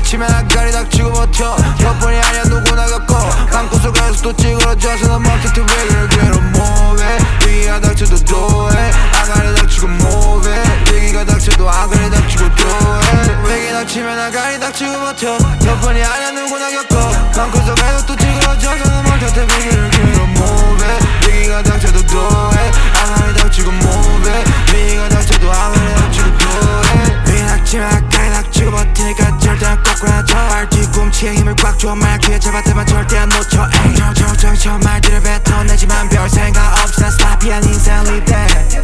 닥치면 아가리 닥치고 버텨. 너뿐이 아니야 누구나 겪어. 방구석에서 또 찌그러져서 넌 멈춰트 위기를 괴로 뭐해. 위기가 닥쳐도 또해. 아가리 닥치고 뭐해. 위기가 닥쳐도 아가리 닥치고 또해. 위기 닥치면 아가리 닥치고 버텨. 너뿐이 아니야 누구나 겪어. 방구석에서 또 찌그러져서 넌 멈춰트 위기를 괴로 뭐해. 위기가 닥쳐도 또해. 아가리 닥치고 뭐해. 위기가 닥쳐도 아가리 닥치고 또해. 위기 닥치면 아가리 닥치고 버티니까 절대 안 꺾어야죠. 말 뒤꿈치에 힘을 꽉 줘. 말 귀에 잡았더만 절대 안 놓쳐. 저 말들을 뱉어내지만 별 생각 없이 난 슬라피한 인생 live that.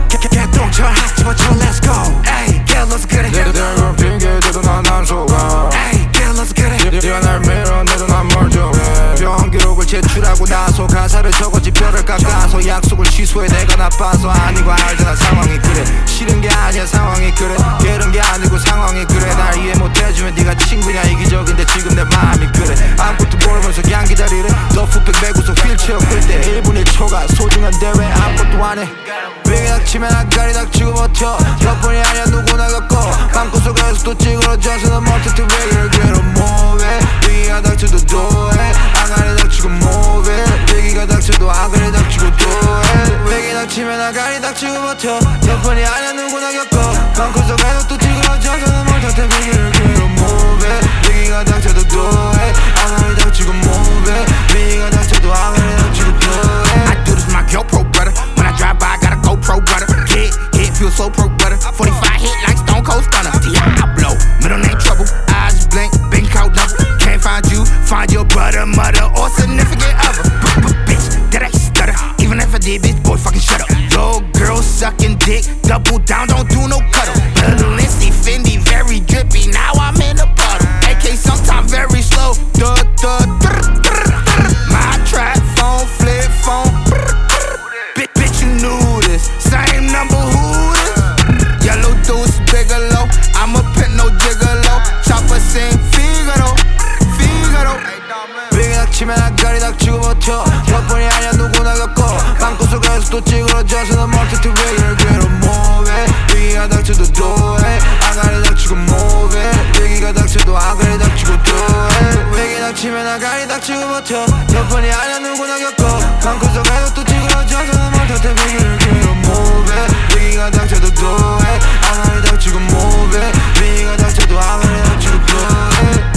개똥철 집어쳐 let's go. Ay, get lost 그래. 내가 핑계대도 난 안 속아. Ay, get lost 그래. 네가 날 밀어내도 난 멀쩡해. 병 기록을 제출하고 나서 가사를 적었지 뼈를 깎아서 약속을 취소해. 내가 나빠서 아니고 알잖아 상황이 그래. 싫은 게 아니야 상황이 그래. 게으른 게 아니고 상황이 그래. 날 이해 못해주면 네가 친구냐 이기적인데 지금 내 마음이 그래. 아무것도 모르면서 그냥 기다리래. 더프백 메고서 휠체어 끌때 1분 1초가 소중한 대회 아무것도 안해. 위기 닥치면 아가리 닥치고 버텨. 너뿐이 아니야 누구나 겪어. 방구석에서 또 찌그러져서 넌 멈춰트 위기를 괴로 뭐해. 위기가 닥쳐도 또해. 아가리 닥치고 뭐해. 위기가 닥쳐도 아가리 닥치고 또해. 위기 닥치면 아가리 닥치고 버텨. 너뿐이 아니야 누구나 겪어. 방구석에서 또 찌그러져서 넌 멈춰트 위기를 괴로 뭐해. 위기가 닥쳐도 또해. 아가리 닥치고 뭐해. 위기가 닥쳐도 아가리 닥치고 또해. I do this with my GoPro brother. When I drive by, got a GoPro brother. Hit, feel so pro brother. 45 hit like Stone Cold Stunner. Diablo, middle name trouble. Eyes blink, bank account number. Can't find you, find your brother, mother, or significant other. Bitch, that I stutter. Even if I did, bitch, boy, fucking shut up. Yo, girl sucking dick, double down, don't do no cuddle. Little Lindsay, Fendi, very drippy. Now I'm in a puddle. AK sometimes very slow. My trap phone, flip phone. Bitch, you knew this. Same number, who this? Yellow deuce, Bigelow. I'm a pit, no gigolo. Chopper sing Figaro, Figaro. 위기 닥치면 아가리 닥치고 버텨. 너뿐이 아니야 누구나 겪어. 방구석에서 또 찌그러져서 넌 멈춰트 위기를 괴로 뭐해. 위기가 닥쳐도 또해. 아가리 닥치고 뭐해. 위기가 닥쳐도 아가리 닥치고 또해. 위기 닥치면 아가리 닥치고 버텨. 너뿐이 아니야 누구나 겪어. 방구석에서 또 찌그러져서 넌 멈춰트 위기를 괴로 뭐해. 위기가 닥쳐도 또해. 아가리 닥치고 뭐해. 위기가 닥쳐도 아가리 닥치고 또해.